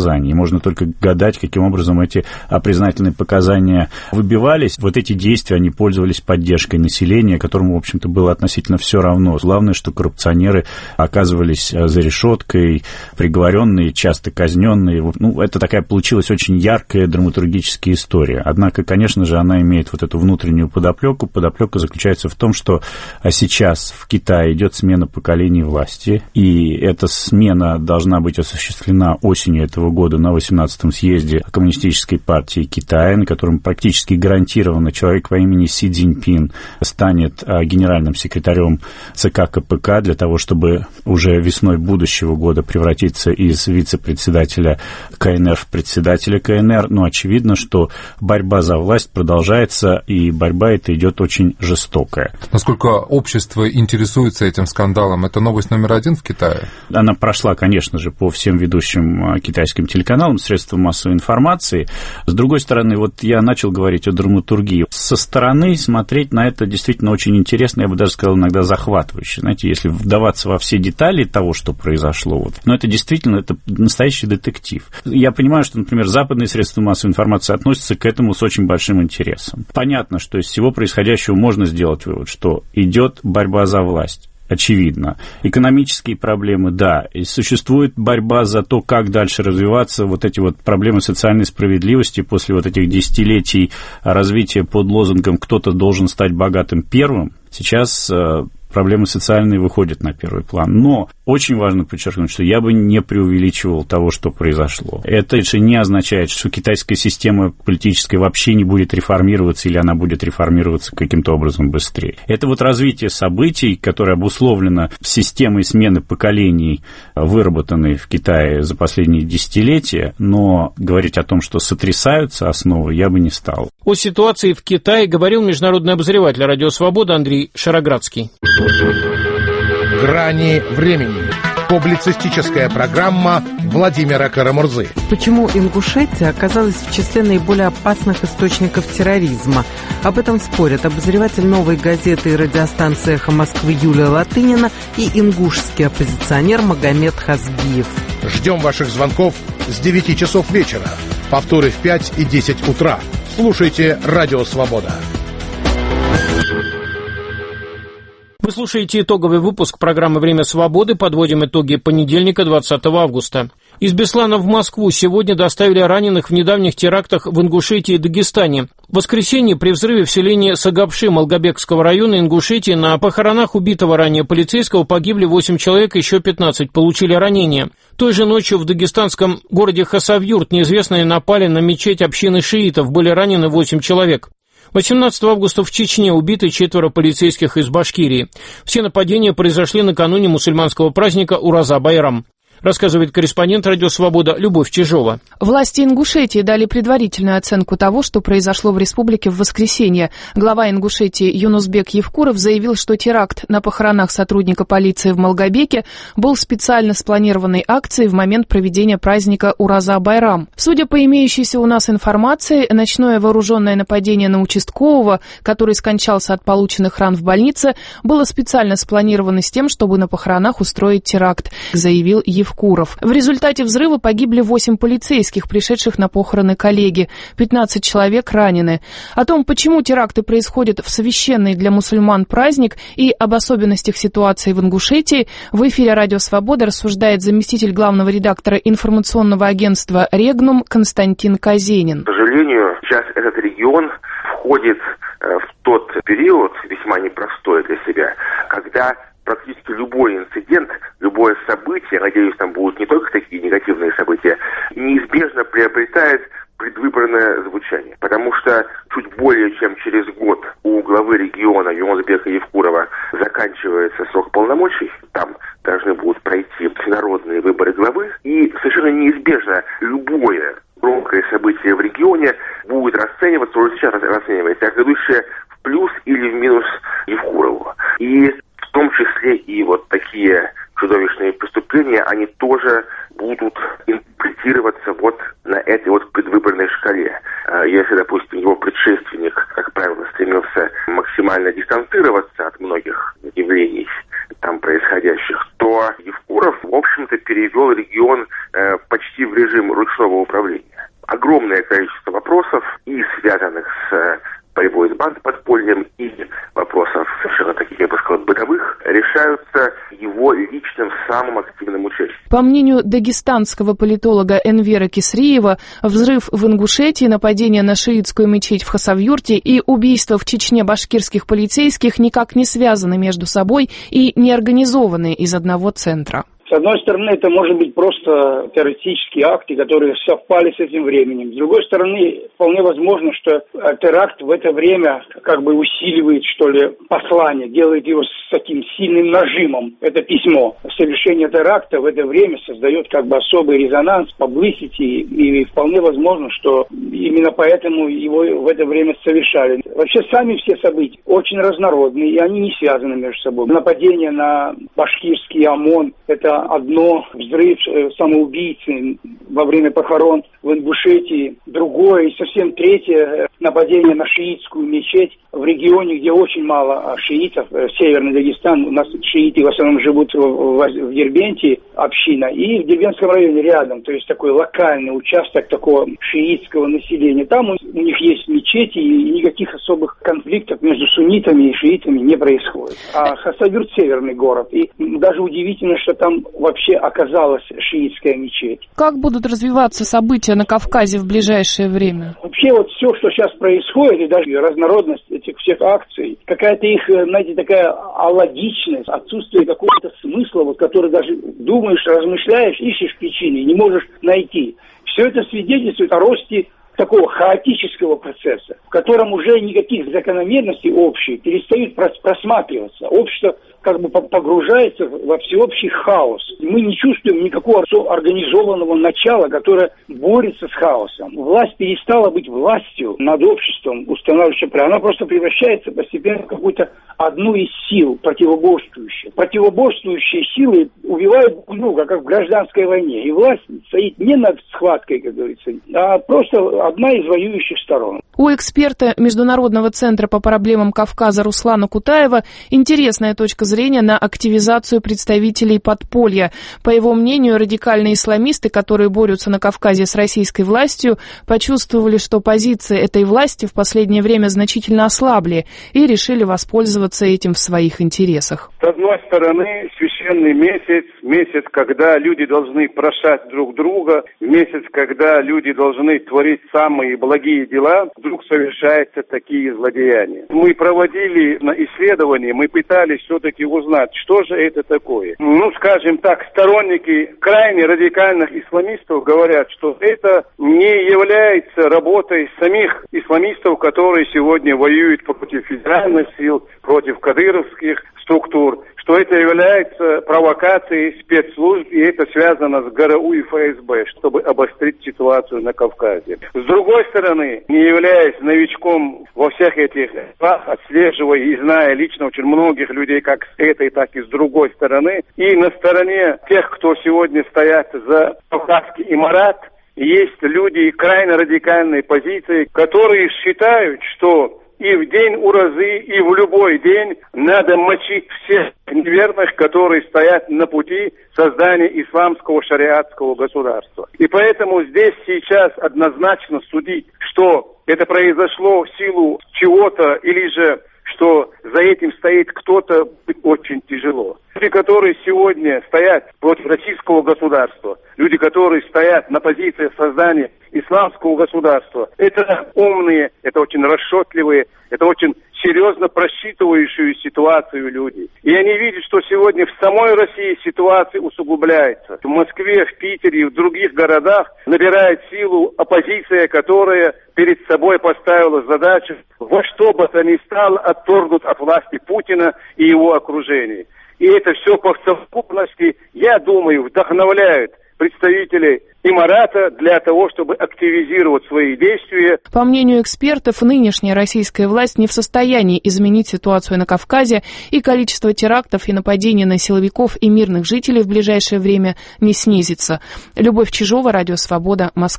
можно только гадать, каким образом эти признательные показания выбивались. Вот эти действия, они пользовались поддержкой населения, которому, в общем-то, было относительно все равно. Главное, что коррупционеры оказывались за решеткой, приговоренные, часто казненные. Ну, это такая получилась очень яркая драматургическая история. Однако, конечно же, она имеет вот эту внутреннюю подоплеку. Подоплека заключается в том, что сейчас в Китае идет смена поколений власти, и эта смена должна быть осуществлена осенью этого года на восемнадцатом съезде Коммунистической партии Китая, на котором практически гарантированно человек по имени Си Цзиньпин станет генеральным секретарем ЦК КПК для того, чтобы уже весной будущего года превратиться из вице-председателя КНР в председателя КНР. Но очевидно, что борьба за власть продолжается, и борьба эта идет очень жестокая. Насколько общество интересуется этим скандалом, это новость номер один в Китае? Она прошла, конечно же, по всем ведущим китайским телеканалам, средствам массовой информации. С другой стороны, вот я начал говорить о драматургии. Со стороны смотреть на это действительно очень интересно, я бы даже сказал, иногда захватывающе. Знаете, если вдаваться во все детали того, что произошло, вот, но это действительно это настоящий детектив. Я понимаю, что, например, западные средства массовой информации относятся к этому с очень большим интересом. Понятно, что из всего происходящего можно сделать вывод, что идет борьба за власть. Очевидно. Экономические проблемы, да. И существует борьба за то, как дальше развиваться. Вот эти вот проблемы социальной справедливости после вот этих десятилетий развития под лозунгом «кто-то должен стать богатым первым». Сейчас проблемы социальные выходят на первый план. Но очень важно подчеркнуть, что я бы не преувеличивал того, что произошло. Это же не означает, что китайская система политическая вообще не будет реформироваться или она будет реформироваться каким-то образом быстрее. Это вот развитие событий, которое обусловлено системой смены поколений, выработанной в Китае за последние десятилетия, но говорить о том, что сотрясаются основы, я бы не стал. О ситуации в Китае говорил международный обозреватель «Радио Свобода» Андрей Шароградский. «Грани времени». Публицистическая программа Владимира Карамурзы. Почему Ингушетия оказалась в числе наиболее опасных источников терроризма? Об этом спорят обозреватель «Новой газеты» и радиостанции «Эхо Москвы» Юлия Латынина и ингушский оппозиционер Магомед Хазбиев. Ждем ваших звонков с девяти часов вечера. Повторы в пять и десять утра. Слушайте «Радио Свобода». Вы слушаете итоговый выпуск программы «Время свободы». Подводим итоги понедельника, двадцатого августа. Из Беслана в Москву сегодня доставили раненых в недавних терактах в Ингушетии и Дагестане. В воскресенье при взрыве в селении Сагапши Малгобекского района Ингушетии на похоронах убитого ранее полицейского погибли восемь человек, еще пятнадцать получили ранения. Той же ночью в дагестанском городе Хасавюрт неизвестные напали на мечеть общины шиитов, были ранены восемь человек. восемнадцатого августа в Чечне убиты четверо полицейских из Башкирии. Все нападения произошли накануне мусульманского праздника Ураза-Байрам. Рассказывает корреспондент «Радио Свобода» Любовь Чижова. Власти Ингушетии дали предварительную оценку того, что произошло в республике в воскресенье. Глава Ингушетии Юнусбек Евкуров заявил, что теракт на похоронах сотрудника полиции в Малгобеке был специально спланированной акцией в момент проведения праздника Ураза-Байрам. Судя по имеющейся у нас информации, ночное вооруженное нападение на участкового, который скончался от полученных ран в больнице, было специально спланировано с тем, чтобы на похоронах устроить теракт, заявил Евкуров. В результате взрыва погибли восемь полицейских, пришедших на похороны коллеги. пятнадцать человек ранены. О том, почему теракты происходят в священный для мусульман праздник и об особенностях ситуации в Ингушетии, в эфире «Радио Свобода» рассуждает заместитель главного редактора информационного агентства «Регнум» Константин Казенин. К сожалению, сейчас этот регион входит в тот период, весьма непростой для себя, когда практически любой инцидент, любое событие, надеюсь, там будут не только такие негативные события, неизбежно приобретает предвыборное звучание. Потому что чуть более чем через год у главы региона Юнусбека Евкурова заканчивается срок полномочий. Там должны будут пройти всенародные выборы главы. И совершенно неизбежно любое громкое событие в регионе будет расцениваться, уже сейчас расценивается, как идущее в плюс или в минус Евкурову. И в том числе и вот такие чудовищные преступления, они тоже будут интерпретироваться вот на этой вот предвыборной шкале. Если, допустим, его предшественник, как правило, стремился максимально дистанцироваться от многих явлений там происходящих, то Евкуров, в общем-то, перевел регион э, почти в режим ручного управления. Огромное количество вопросов, и связанных с э, борьбой с бандподпольем, и вопросов совершенно таких, я бы сказал, бытовых, решаются его личным самым активным участием. По мнению дагестанского политолога Энвера Кисриева, взрыв в Ингушетии, нападение на шиитскую мечеть в Хасавюрте и убийство в Чечне башкирских полицейских никак не связаны между собой и не организованы из одного центра. С одной стороны, это может быть просто террористические акты, которые совпали с этим временем. С другой стороны, вполне возможно, что теракт в это время как бы усиливает, что ли, послание, делает его с таким сильным нажимом. Это письмо. Совершение теракта в это время создает как бы особый резонанс, publicity, и вполне возможно, что именно поэтому его в это время совершали. Вообще, сами все события очень разнородные, и они не связаны между собой. Нападение на башкирский ОМОН – это одно, взрыв самоубийцы во время похорон в Ингушетии, другое, и совсем третье, нападение на шиитскую мечеть в регионе, где очень мало шиитов, Северный Дагестан, у нас шииты в основном живут в, в, в Дербенте, община, и в Дербентском районе рядом, то есть такой локальный участок такого шиитского населения. Там у, у них есть мечети, и никаких особых конфликтов между суннитами и шиитами не происходит. А Хасавюрт — северный город, и даже удивительно, что там вообще оказалась шиитская мечеть. Как будут развиваться события на Кавказе в ближайшее время? Вообще вот все, что сейчас происходит, и даже разнородность этих всех акций, какая-то их, знаете, такая алогичность, отсутствие какого-то смысла, вот, который даже думаешь, размышляешь, ищешь причины и не можешь найти. Все это свидетельствует о росте такого хаотического процесса, в котором уже никаких закономерностей общих перестают просматриваться. Общество как бы погружается во всеобщий хаос. Мы не чувствуем никакого организованного начала, которое борется с хаосом. Власть перестала быть властью над обществом, устанавливающей право. Она просто превращается постепенно в какую-то одну из сил противоборствующих. Противоборствующие силы убивают друг друга, как в гражданской войне. И власть стоит не над схваткой, как говорится, а просто одна из воюющих сторон. У эксперта Международного центра по проблемам Кавказа Руслана Кутаева интересная точка зрения на активизацию представителей подполья. По его мнению, радикальные исламисты, которые борются на Кавказе с российской властью, почувствовали, что позиции этой власти в последнее время значительно ослабли и решили воспользоваться этим в своих интересах. С одной стороны, священный месяц, месяц, когда люди должны прощать друг друга, месяц, когда люди должны творить самые благие дела, вдруг совершаются такие злодеяния. Мы проводили исследования, мы пытались все-таки узнать, что же это такое. Ну, скажем так, сторонники крайне радикальных исламистов говорят, что это не является работой самих исламистов, которые сегодня воюют против федеральных сил, против кадыровских структур, что это является провокацией спецслужб, и это связано с ГРУ и ФСБ, чтобы обострить ситуацию на Кавказе. С другой стороны, не являясь новичком во всех этих делах, отслеживая и зная лично очень многих людей, как с этой, так и с другой стороны, и на стороне тех, кто сегодня стоят за Кавказский Эмират, есть люди крайне радикальной позиции, которые считают, что и в день уразы, и в любой день надо мочить всех неверных, которые стоят на пути создания исламского шариатского государства. И поэтому здесь сейчас однозначно судить, что это произошло в силу чего-то или же что за этим стоит кто-то, очень тяжело. Люди, которые сегодня стоят против российского государства, люди, которые стоят на позиции создания исламского государства, это умные, это очень расчетливые, это очень серьезно просчитывающую ситуацию люди. И они видят, что сегодня в самой России ситуация усугубляется. В Москве, в Питере и в других городах набирает силу оппозиция, которая перед собой поставила задачу во что бы то ни стало отторгнуть от власти Путина и его окружения. И это все по совокупности, я думаю, вдохновляет представителей Эмирата для того, чтобы активизировать свои действия. По мнению экспертов, нынешняя российская власть не в состоянии изменить ситуацию на Кавказе, и количество терактов и нападений на силовиков и мирных жителей в ближайшее время не снизится. Любовь Чижова, Радио Свобода, Москва.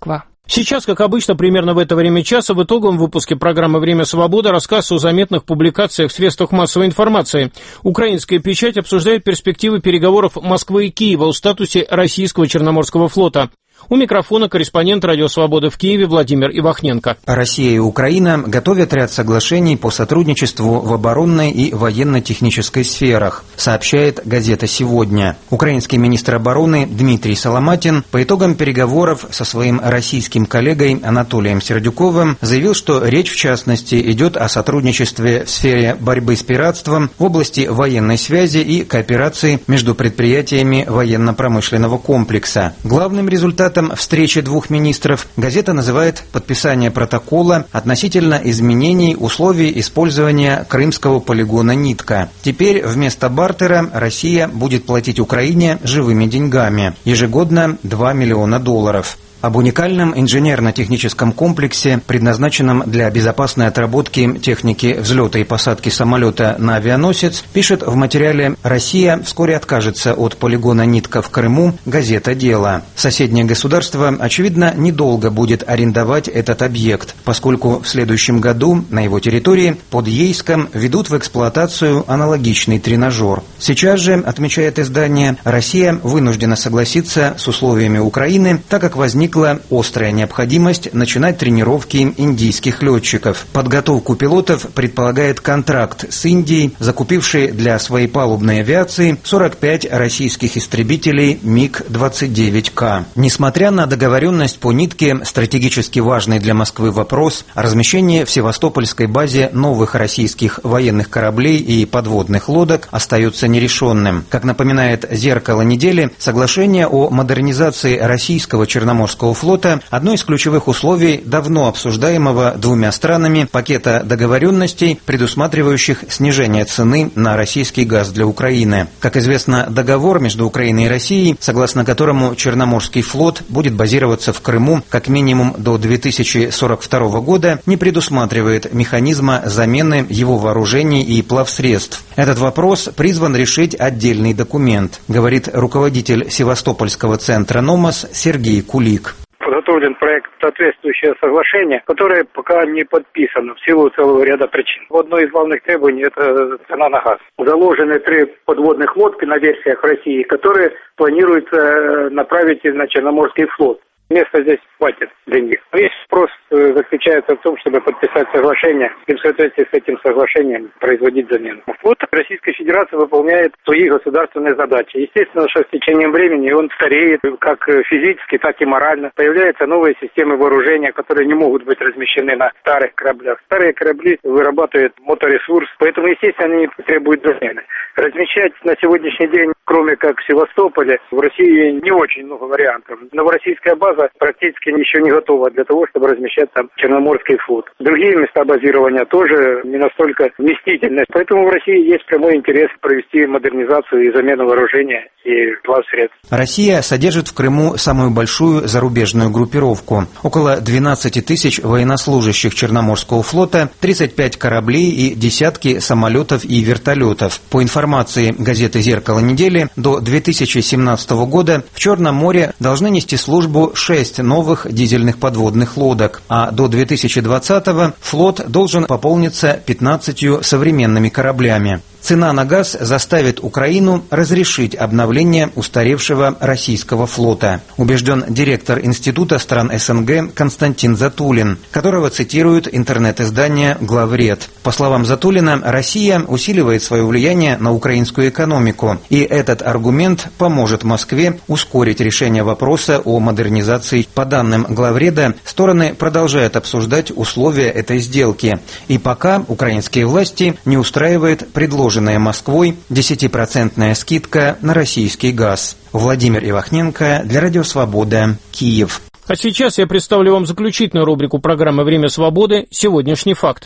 Сейчас, как обычно, примерно в это время часа в итоговом выпуске программы «Время свободы» рассказ о заметных публикациях в средствах массовой информации. Украинская печать обсуждает перспективы переговоров Москвы и Киева о статусе российского Черноморского флота. У микрофона корреспондент «Радио Свобода» в Киеве Владимир Ивахненко. Россия и Украина готовят ряд соглашений по сотрудничеству в оборонной и военно-технической сферах, сообщает газета «Сегодня». Украинский министр обороны Дмитрий Соломатин по итогам переговоров со своим российским коллегой Анатолием Сердюковым заявил, что речь в частности идет о сотрудничестве в сфере борьбы с пиратством, в области военной связи и кооперации между предприятиями военно-промышленного комплекса. Главным результатом встречи двух министров газета называет подписание протокола относительно изменений условий использования крымского полигона «Нитка». Теперь вместо бартера Россия будет платить Украине живыми деньгами, ежегодно два миллиона долларов. Об уникальном инженерно-техническом комплексе, предназначенном для безопасной отработки техники взлета и посадки самолета на авианосец, пишет в материале «Россия вскоре откажется от полигона «Нитка» в Крыму» газета «Дело». Соседнее государство, очевидно, недолго будет арендовать этот объект, поскольку в следующем году на его территории под Ейском ведут в эксплуатацию аналогичный тренажер. Сейчас же, отмечает издание, Россия вынуждена согласиться с условиями Украины, так как возник острая необходимость начинать тренировки индийских летчиков. Подготовку пилотов предполагает контракт с Индией, закупившей для своей палубной авиации сорок пять российских истребителей миг двадцать девять ка. Несмотря на договоренность по «Нитке», стратегически важный для Москвы вопрос о размещении в Севастопольской базе новых российских военных кораблей и подводных лодок остается нерешенным. Как напоминает «Зеркало недели», соглашение о модернизации российского Черноморского флота – одно из ключевых условий давно обсуждаемого двумя странами пакета договоренностей, предусматривающих снижение цены на российский газ для Украины. Как известно, договор между Украиной и Россией, согласно которому Черноморский флот будет базироваться в Крыму как минимум до две тысячи сорок второго года, не предусматривает механизма замены его вооружений и плавсредств. Этот вопрос призван решить отдельный документ, говорит руководитель Севастопольского центра «Номос» Сергей Кулик. Подготовлен проект соответствующее соглашение, которое пока не подписано в силу целого ряда причин. Одно из главных требований – это цена на газ. Заложены три подводных лодки на версиях России, которые планируется направить на Черноморский флот. Места здесь хватит для них. Весь вопрос заключается в том, чтобы подписать соглашение и в соответствии с этим соглашением производить замену. Флот Российской Федерации выполняет свои государственные задачи. Естественно, что с течением времени он стареет как физически, так и морально. Появляются новые системы вооружения, которые не могут быть размещены на старых кораблях. Старые корабли вырабатывают моторесурс, поэтому, естественно, они требуют замены. Размещать на сегодняшний день, кроме как в Севастополе, в России не очень много вариантов. Новороссийская база практически еще не готова для того, чтобы размещать там Черноморский флот. Другие места базирования тоже не настолько вместительны. Поэтому в России есть прямой интерес провести модернизацию и замену вооружения и плавсредств. Россия содержит в Крыму самую большую зарубежную группировку. Около двенадцати тысяч военнослужащих Черноморского флота, тридцать пять кораблей и десятки самолетов и вертолетов. По информации газеты «Зеркало недели», до две тысячи семнадцатого года в Черном море должны нести службу шесть новых дизельных подводных лодок, а до две тысячи двадцатого флот должен пополниться пятнадцатью современными кораблями. Цена на газ заставит Украину разрешить обновление устаревшего российского флота, убежден директор Института стран СНГ Константин Затулин, которого цитирует интернет-издание «Главред». По словам Затулина, Россия усиливает свое влияние на украинскую экономику, и этот аргумент поможет Москве ускорить решение вопроса о модернизации. По данным Главреда, стороны продолжают обсуждать условия этой сделки, и пока украинские власти не устраивает предложение Москвой десятипроцентная скидка на российский газ. Владимир Ивахненко для Радио Свобода, Киев. А сейчас я представлю вам заключительную рубрику программы «Время свободы. Сегодняшний факт».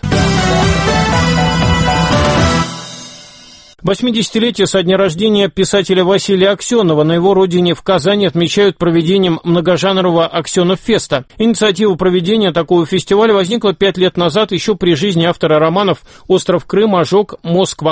восьмидесятилетие со дня рождения писателя Василия Аксенова на его родине в Казани отмечают проведением многожанрового Аксенов-феста. Инициатива проведения такого фестиваля возникла пять лет назад еще при жизни автора романов «Остров Крым», «Ожог», «Москва-Ква». В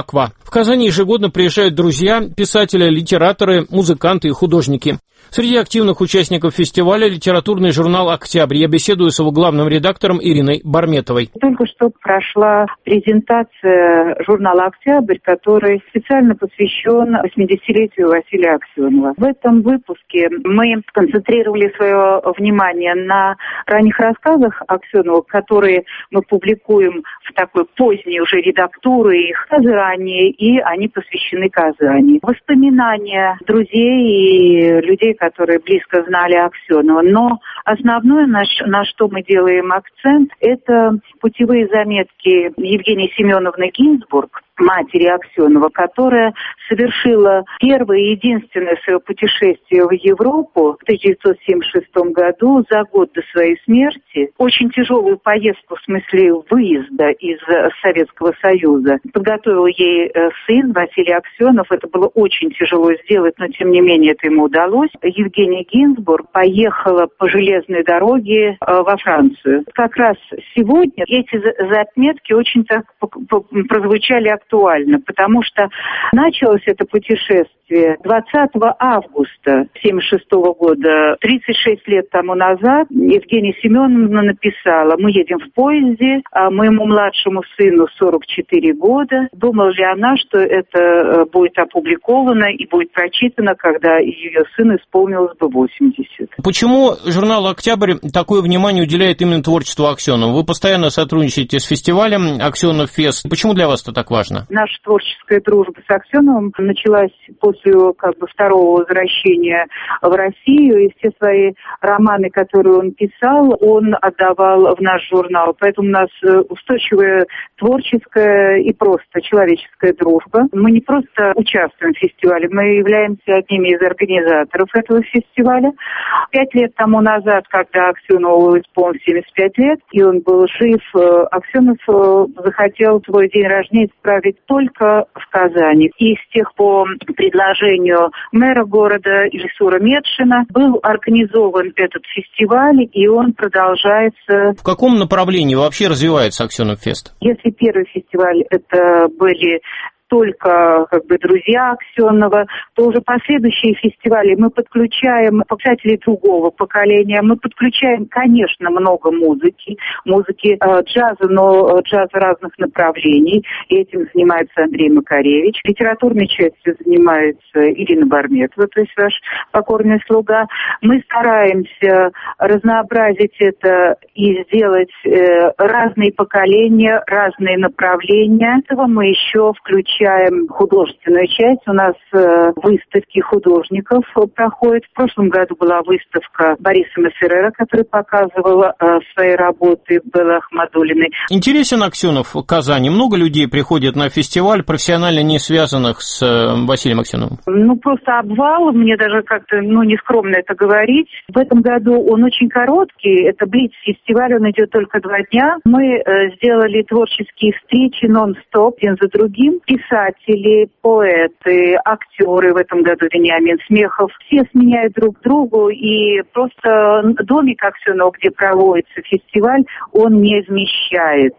В Казань ежегодно приезжают друзья писателя, литераторы, музыканты и художники. Среди активных участников фестиваля литературный журнал «Октябрь». Я беседую с его главным редактором Ириной Барметовой. Только что прошла презентация журнала «Октябрь», который специально посвящен восьмидесятилетию Василия Аксенова. В этом выпуске мы сконцентрировали свое внимание на ранних рассказах Аксенова, которые мы публикуем в такой поздней уже редактуре их Казани, и они посвящены Казани. Воспоминания друзей и людей, которые близко знали Аксенова. Но основное, на, на что мы делаем акцент, это путевые заметки Евгении Семеновны Гинзбург, матери Аксенова, которая совершила первое и единственное свое путешествие в Европу в тысяча девятьсот семьдесят шестом году, за год до своей смерти. Очень тяжелую поездку, в смысле выезда из Советского Союза, подготовил ей сын Василий Аксенов. Это было очень тяжело сделать, но тем не менее это ему удалось. Евгения Гинзбург поехала по железной дороге во Францию. Как раз сегодня эти заметки очень так прозвучали актуально, потому что началось это путешествие двадцатого августа семьдесят шестого года. тридцать шесть лет тому назад Евгения Семеновна написала: «Мы едем в поезде, а моему младшему сыну сорок четыре года». Думала ли она, что это будет опубликовано и будет прочитано, когда ее сыну исполнилось бы восемьдесят? Почему журнал «Октябрь» такое внимание уделяет именно творчеству Аксенова? Вы постоянно сотрудничаете с фестивалем «Аксенов Фест». Почему для вас это так важно? Наша творческая дружба с Аксеновым началась после как бы второго возвращения в Россию, и все свои романы, которые он писал, он отдавал в наш журнал. Поэтому у нас устойчивая творческая и просто человеческая дружба. Мы не просто участвуем в фестивале, мы являемся одними из организаторов этого фестиваля. Пять лет тому назад, когда Аксенову исполнилось семьдесят пять лет, и он был жив, Аксенов захотел свой день рождения справить только в Казани. И с тех по предложению мэра города Ильсура Медшина был организован этот фестиваль, и он продолжается. В каком направлении вообще развивается Аксенов Фест? Если первый фестиваль это были только как бы друзья Аксенова, то уже последующие фестивали мы подключаем писателей другого поколения, мы подключаем, конечно, много музыки, музыки э, джаза, но джаза разных направлений, и этим занимается Андрей Макаревич. Литературной частью занимается Ирина Барметова, то есть ваш покорный слуга. Мы стараемся разнообразить это и сделать э, разные поколения, разные направления. Этого мы еще включаем художественную часть. У нас э, выставки художников проходят. В прошлом году была выставка Бориса Мессерера, который показывал э, свои работы Беллы Ахмадуллиной. Интересен Аксенов в Казани? Много людей приходят на фестиваль, профессионально не связанных с э, Василием Аксеновым? Ну, просто обвал. Мне даже как-то, ну, нескромно это говорить. В этом году он очень короткий. Это Блиц-фестиваль, он идет только два дня. Мы э, сделали творческие встречи нон-стоп, один за другим. Писатели, поэты, актеры, в этом году Вениамин Смехов, все сменяют друг другу, и просто домик Аксенова, где проводится фестиваль, он не вмещает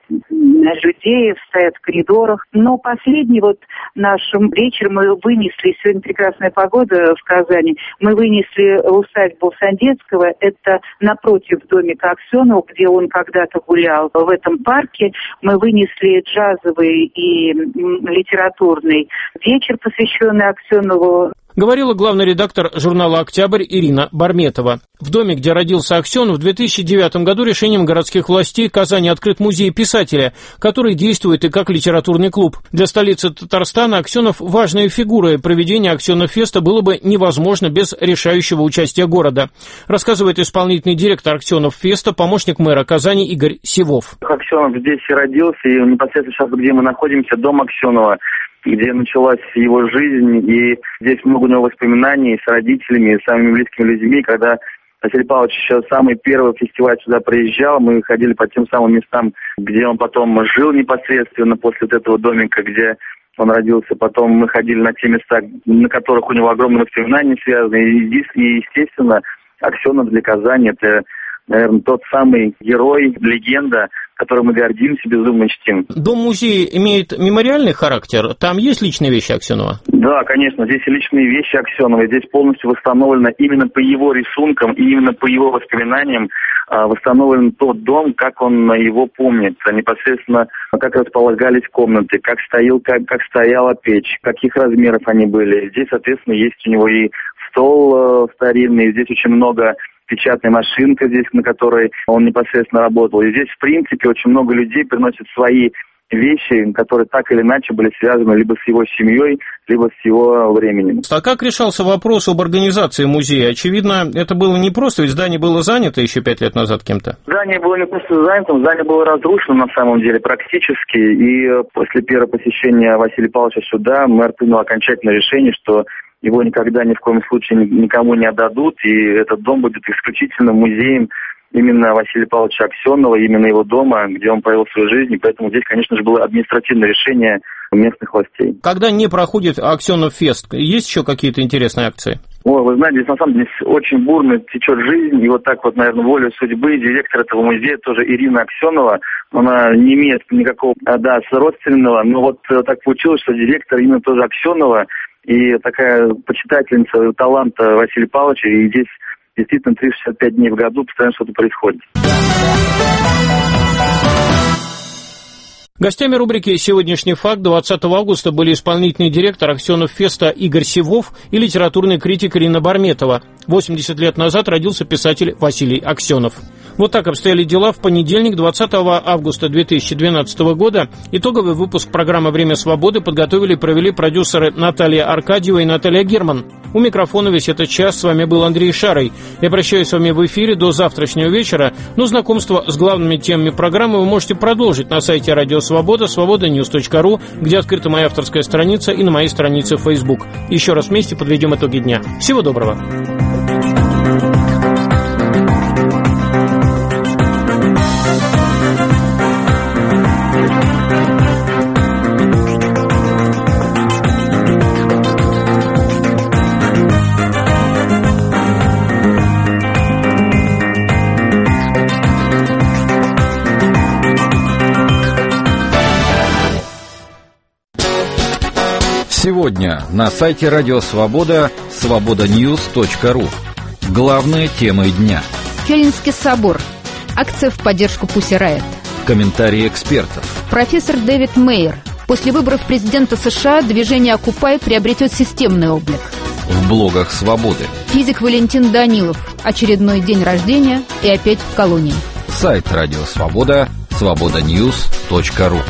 людей, стоят в коридорах. Но последний вот наш вечер мы вынесли, сегодня прекрасная погода в Казани, мы вынесли усадьбу Сандецкого, это напротив домика Аксенова, где он когда-то гулял в этом парке, мы вынесли джазовый и литературный вечер, посвященный Аксенову. Говорила главный редактор журнала «Октябрь» Ирина Барметова. В доме, где родился Аксенов, в две тысячи девятом году решением городских властей Казани открыт музей писателя, который действует и как литературный клуб. Для столицы Татарстана Аксенов – важная фигура, и проведение Аксенов-феста было бы невозможно без решающего участия города, рассказывает исполнительный директор Аксенов-феста, помощник мэра Казани Игорь Сивов. Аксенов здесь и родился, и непосредственно сейчас, где мы находимся, дом Аксенова, где началась его жизнь, и здесь много у него воспоминаний с родителями, с самыми близкими людьми. Когда Василий Павлович еще самый первый фестиваль сюда приезжал, мы ходили по тем самым местам, где он потом жил непосредственно после вот этого домика, где он родился. Потом мы ходили на те места, на которых у него огромные воспоминания связаны. И, естественно, Аксенов для Казани – это, наверное, тот самый герой, легенда, которым мы гордимся, безумно чтим. Дом-музей имеет мемориальный характер? Там есть личные вещи Аксенова? Да, конечно, здесь и личные вещи Аксенова, здесь полностью восстановлено именно по его рисункам и именно по его воспоминаниям восстановлен тот дом, как он его помнит, непосредственно как располагались комнаты, как стоял, как, как стояла печь, каких размеров они были. Здесь, соответственно, есть у него и стол старинный, здесь очень много печатной машинка, здесь, на которой он непосредственно работал. И здесь, в принципе, очень много людей приносят свои вещи, которые так или иначе были связаны либо с его семьей, либо с его временем. А как решался вопрос об организации музея? Очевидно, это было непросто, ведь здание было занято еще пять лет назад кем-то. Здание было не просто занято, здание было разрушено на самом деле практически. И после первого посещения Василия Павловича сюда мэр принял окончательное решение, что его никогда ни в коем случае никому не отдадут, и этот дом будет исключительно музеем именно Василия Павловича Аксенова, именно его дома, где он провел свою жизнь, и поэтому здесь, конечно же, было административное решение местных властей. Когда не проходит Аксенов фест, есть еще какие-то интересные акции? Ой, вы знаете, здесь на самом деле очень бурно течет жизнь, и вот так вот, наверное, волей судьбы директор этого музея, тоже Ирина Аксенова, она не имеет никакого, да, родственного, но вот так получилось, что директор именно тоже Аксенова, и такая почитательница таланта Василия Павловича, и здесь действительно триста шестьдесят пять дней в году постоянно что-то происходит. Гостями рубрики «Сегодняшний факт» двадцатого августа были исполнительный директор Аксенов феста Игорь Сивов и литературный критик Ирина Барметова. восемьдесят лет назад родился писатель Василий Аксенов. Вот так обстояли дела в понедельник, двадцатого августа две тысячи двенадцатого года. Итоговый выпуск программы «Время свободы» подготовили и провели продюсеры Наталья Аркадьева и Наталья Герман. У микрофона весь этот час с вами был Андрей Шарый. Я прощаюсь с вами в эфире до завтрашнего вечера, но знакомство с главными темами программы вы можете продолжить на сайте Радио Свобода, свобода ньюс точка ру, где открыта моя авторская страница, и на моей странице в Facebook. Еще раз вместе подведем итоги дня. Всего доброго. Сегодня на сайте Радио Свобода свобода ньюс точка ру. Главные темы дня. Кёльнский собор. Акция в поддержку Pussy Riot. Комментарии экспертов. Профессор Дэвид Мейер. После выборов президента США движение Occupy приобретет системный облик. В блогах Свободы. Физик Валентин Данилов. Очередной день рождения и опять в колонии. Сайт Радио Свобода свобода ньюс точка ру.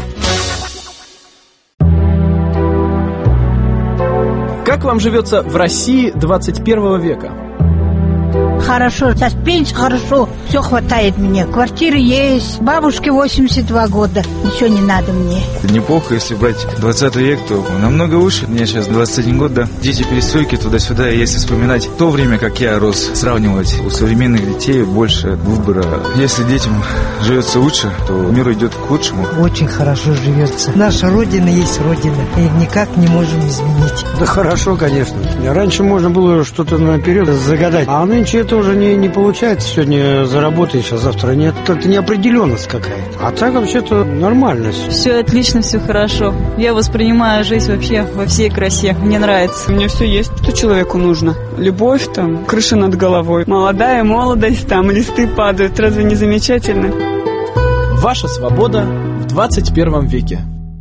Как вам живется в России двадцать первого века? Хорошо, сейчас пенсия хорошо, все хватает мне. Квартира есть, бабушке восемьдесят два года, ничего не надо мне. Неплохо, если брать двадцатый век, то намного лучше. Мне сейчас двадцать один год, да. Дети перестройки туда-сюда, и если вспоминать то время, как я рос, сравнивать, у современных детей больше выбора. Если детям живется лучше, то мир идет к лучшему. Очень хорошо живется. Наша Родина есть Родина, и никак не можем изменить. Да хорошо, конечно. Раньше можно было что-то наперед загадать, а нынче это уже не, не получается. Сегодня заработаешь, а завтра нет. Это неопределенность какая-то. А так вообще-то нормально. Все отлично, все хорошо. Я воспринимаю жизнь вообще во всей красе. Мне нравится. У меня все есть, что человеку нужно. Любовь, там, крыша над головой. Молодая молодость, там, листы падают. Разве не замечательно? Ваша свобода в двадцать первом веке.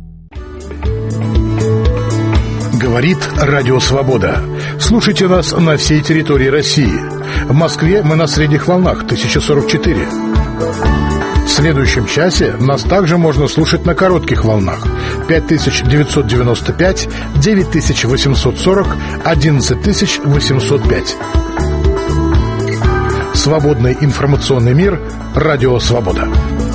Говорит Радио Свобода. Слушайте нас на всей территории России. В Москве мы на средних волнах тысяча сорок четыре. В следующем часе нас также можно слушать на коротких волнах пять тысяч девятьсот девяносто пять, девять тысяч восемьсот сорок, одиннадцать тысяч восемьсот пять. Свободный информационный мир. Радио Свобода.